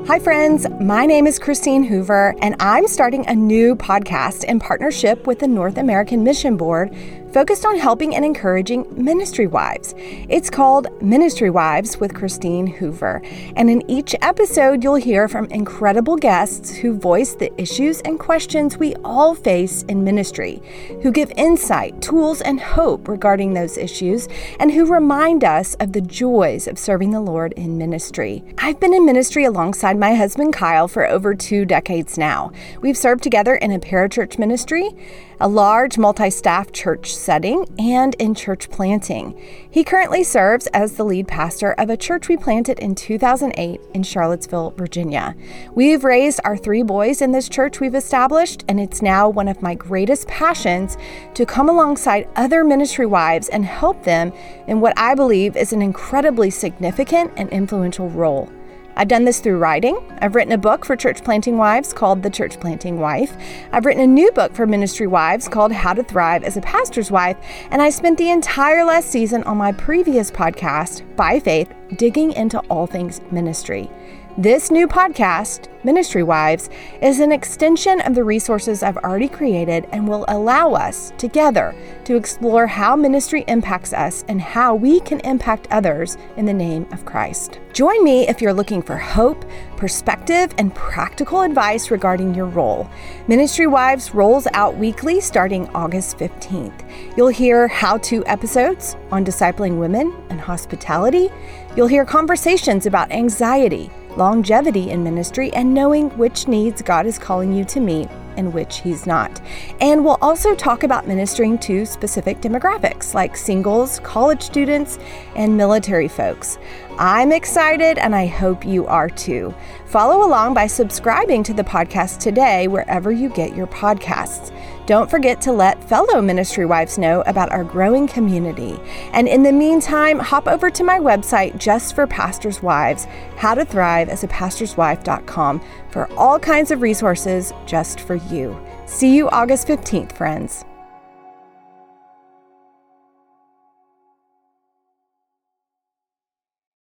Hi, friends. My name is Christine Hoover, and I'm starting a new podcast in partnership with the North American Mission Board focused on helping and encouraging ministry wives. It's called Ministry Wives with Christine Hoover. And in each episode, you'll hear from incredible guests who voice the issues and questions we all face in ministry, who give insight, tools, and hope regarding those issues, and who remind us of the joys of serving the Lord in ministry. I've been in ministry alongside my husband Kyle for over 2 decades now. We've served together in a parachurch ministry, a large multi-staff church setting, and in church planting. He currently serves as the lead pastor of a church we planted in 2008 in Charlottesville, Virginia. We've raised our 3 boys in this church we've established, and it's now one of my greatest passions to come alongside other ministry wives and help them in what I believe is an incredibly significant and influential role. I've done this through writing. I've written a book for church planting wives called The Church Planting Wife. I've written a new book for ministry wives called How to Thrive as a Pastor's Wife. And I spent the entire last season on my previous podcast, By Faith, digging into all things ministry. This new podcast, Ministry Wives, is an extension of the resources I've already created and will allow us together to explore how ministry impacts us and how we can impact others in the name of Christ. Join me if you're looking for hope, perspective, and practical advice regarding your role. Ministry Wives rolls out weekly starting August 15th. You'll hear how-to episodes on discipling women and hospitality. You'll hear conversations about anxiety, longevity in ministry, and knowing which needs God is calling you to meet and which He's not. And we'll also talk about ministering to specific demographics like singles, college students, and military folks. I'm excited, and I hope you are too. Follow along by subscribing to the podcast today wherever you get your podcasts. Don't forget to let fellow ministry wives know about our growing community. And in the meantime, hop over to my website just for pastors' wives, howtothriveasapastorswife.com, for all kinds of resources just for you. See you August 15th, friends.